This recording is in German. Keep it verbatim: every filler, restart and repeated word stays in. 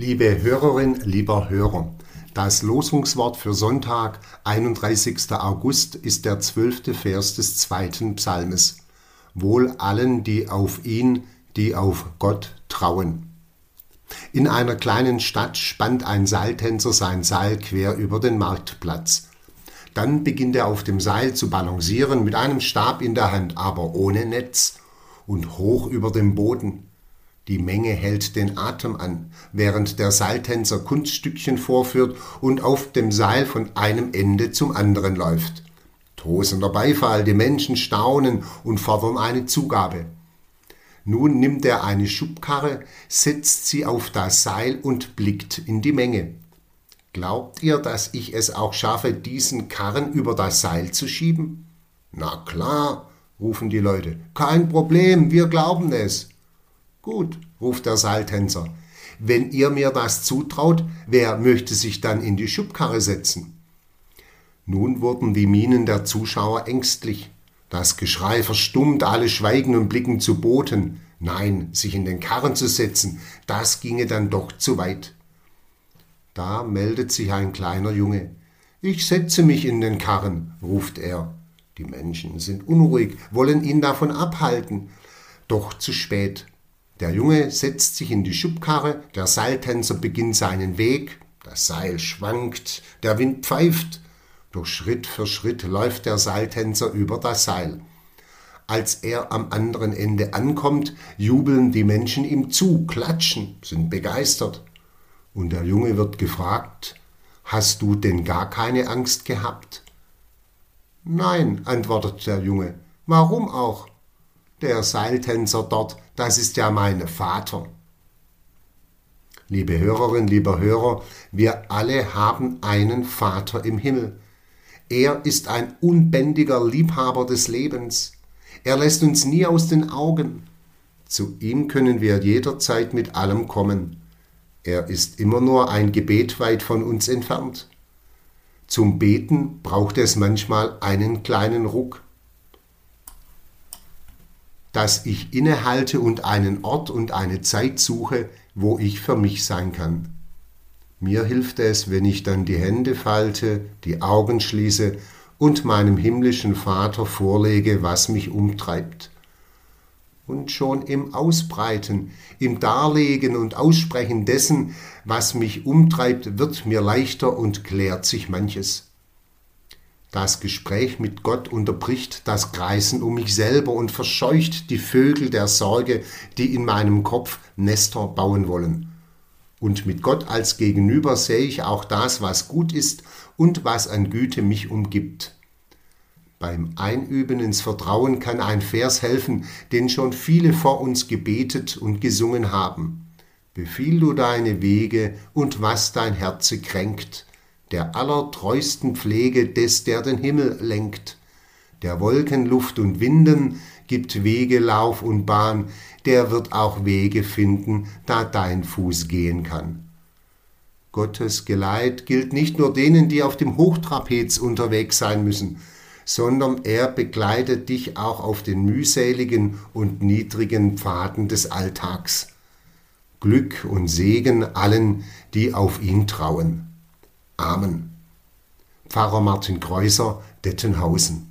Liebe Hörerin, lieber Hörer, das Losungswort für Sonntag, einunddreißigster August, ist der zwölfte Vers des zweiten Psalmes. Wohl allen, die auf ihn, die auf Gott trauen. In einer kleinen Stadt spannt ein Seiltänzer sein Seil quer über den Marktplatz. Dann beginnt er auf dem Seil zu balancieren mit einem Stab in der Hand, aber ohne Netz und hoch über dem Boden. Die Menge hält den Atem an, während der Seiltänzer Kunststückchen vorführt und auf dem Seil von einem Ende zum anderen läuft. Tosender Beifall, die Menschen staunen und fordern eine Zugabe. Nun nimmt er eine Schubkarre, setzt sie auf das Seil und blickt in die Menge. Glaubt ihr, dass ich es auch schaffe, diesen Karren über das Seil zu schieben? Na klar, rufen die Leute. Kein Problem, wir glauben es. Gut, ruft der Seiltänzer. Wenn ihr mir das zutraut, wer möchte sich dann in die Schubkarre setzen? Nun wurden die Mienen der Zuschauer ängstlich. Das Geschrei verstummt, alle schweigen und blicken zu Boden. Nein, sich in den Karren zu setzen, das ginge dann doch zu weit. Da meldet sich ein kleiner Junge. Ich setze mich in den Karren, ruft er. Die Menschen sind unruhig, wollen ihn davon abhalten. Doch zu spät. Der Junge setzt sich in die Schubkarre, der Seiltänzer beginnt seinen Weg, das Seil schwankt, der Wind pfeift. Doch Schritt für Schritt läuft der Seiltänzer über das Seil. Als er am anderen Ende ankommt, jubeln die Menschen ihm zu, klatschen, sind begeistert. Und der Junge wird gefragt, hast du denn gar keine Angst gehabt? Nein, antwortet der Junge, warum auch? Der Seiltänzer dort, das ist ja mein Vater. Liebe Hörerin, lieber Hörer, wir alle haben einen Vater im Himmel. Er ist ein unbändiger Liebhaber des Lebens. Er lässt uns nie aus den Augen. Zu ihm können wir jederzeit mit allem kommen. Er ist immer nur ein Gebet weit von uns entfernt. Zum Beten braucht es manchmal einen kleinen Ruck. Dass ich innehalte und einen Ort und eine Zeit suche, wo ich für mich sein kann. Mir hilft es, wenn ich dann die Hände falte, die Augen schließe und meinem himmlischen Vater vorlege, was mich umtreibt. Und schon im Ausbreiten, im Darlegen und Aussprechen dessen, was mich umtreibt, wird mir leichter und klärt sich manches. Das Gespräch mit Gott unterbricht das Kreisen um mich selber und verscheucht die Vögel der Sorge, die in meinem Kopf Nester bauen wollen. Und mit Gott als Gegenüber sehe ich auch das, was gut ist und was an Güte mich umgibt. Beim Einüben ins Vertrauen kann ein Vers helfen, den schon viele vor uns gebetet und gesungen haben. Befiehl du deine Wege und was dein Herze kränkt, der allertreusten Pflege des, der den Himmel lenkt. Der Wolken, Luft und Winden gibt Wege, Lauf und Bahn, der wird auch Wege finden, da dein Fuß gehen kann. Gottes Geleit gilt nicht nur denen, die auf dem Hochtrapez unterwegs sein müssen, sondern er begleitet dich auch auf den mühseligen und niedrigen Pfaden des Alltags. Glück und Segen allen, die auf ihn trauen. Amen. Pfarrer Martin Kreuser, Dettenhausen.